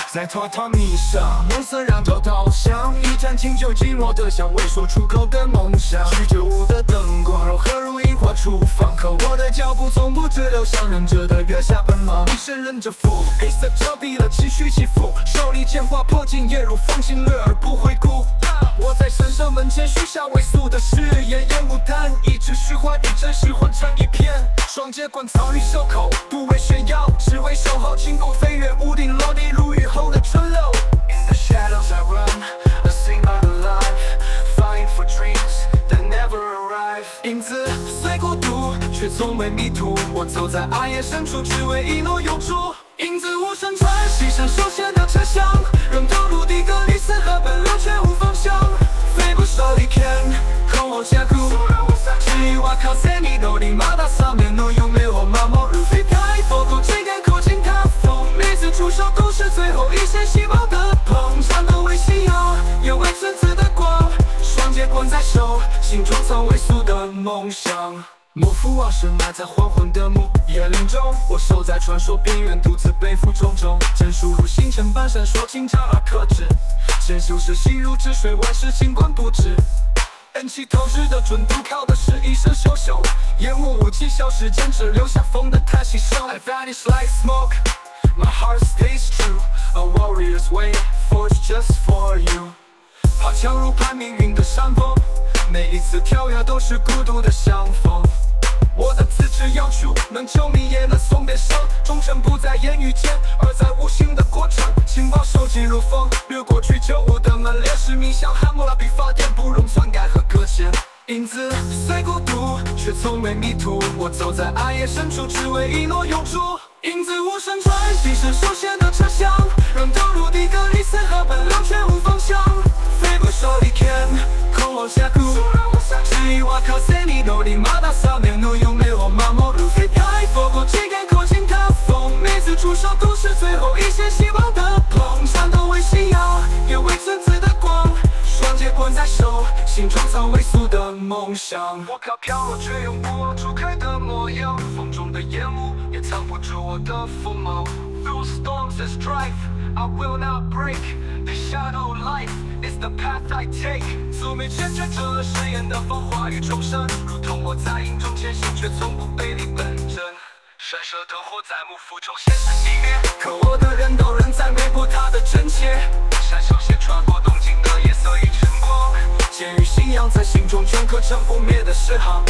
在榻榻米上，暮色燃着稻香，一盏清酒，寂寞的香，未说出口的梦想。居酒屋的灯光柔和如樱花厨房，可我的脚步从不滞留，像忍着的月下奔忙。一身忍着负，黑色遮蔽了情绪起伏，手里剑划破镜，夜如风行掠而不回顾。我在神社门前许下未遂的誓言，烟雾弹，一直虚幻，一真实混成一片。双截贯草与收口，不为炫耀，只为守候。轻功飞越屋顶，落地如雨后的春柳。In the shadows I run, a sing out alive, fighting for dreams that never arrive。影子虽孤独，却从未迷途。我走在暗夜深处，只为一诺永驻。影子无声传，西山手写的车厢，人头陆地隔离，四河奔流却无方向。飞不少离天，空我峡谷。至于我靠在你头顶，马达上面能有没有麻木如飞拍，佛度这点口径踏风。每次出手都是最后一线希望的碰，战斗为信仰，也为孙子的光。双截贯在手，心中曾未诉的梦想。莫负往事埋在黄昏的木叶林中，我守在传说边缘，独自背负重重。真书如星辰般闪烁，精湛而克制。真修是心如止水，万事清官不知。恩气透支的准度，靠的是一身羞羞。烟雾武器消失，间只留下风的叹息声。I vanish like smoke, my heart stays true. A warrior's way, forged just for you. 爬墙如攀命运的山峰，每一次跳跃都是孤独的相逢。我的自制要求，能救命也能送别伤。忠诚不在言语间，而在无形的过程。情报收集如风，掠过居酒屋的门帘，使命像汉谟拉比法典，不容篡改和搁浅。影子虽孤独，却从未迷途。我走在暗夜深处，只为一诺永驻。影子无声传，西山手写的车厢，人头陆地隔离，四河奔流却无方向。飞不少离天，空我峡谷。至于我靠在你头顶，马达上面能有没有麻木如飞拍，佛过这点口径踏风。每次出手都是最后一线希望的碰，战斗为信仰，也为孙子的光。双截贯在手，心中藏未诉的梦想。我靠飘落，却永不初开的模样。风中的烟雾也藏不住我的锋芒。Through storms that strife, I will not break. The shadow life is the path I take. 素昧欠缺着誓言的风化与重生，如同我在影中前行，却从不背离本真。闪烁灯火在幕府中现实熄灭，可我的人都仍在微博它的真切。闪手写穿过东京的夜色与晨光，剑与信仰在心中镌刻成不灭的诗行。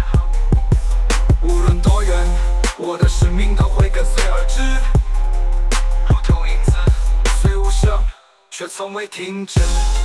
无论多远，我的使命都会跟随而至。如同影子，虽无声，却从未停止。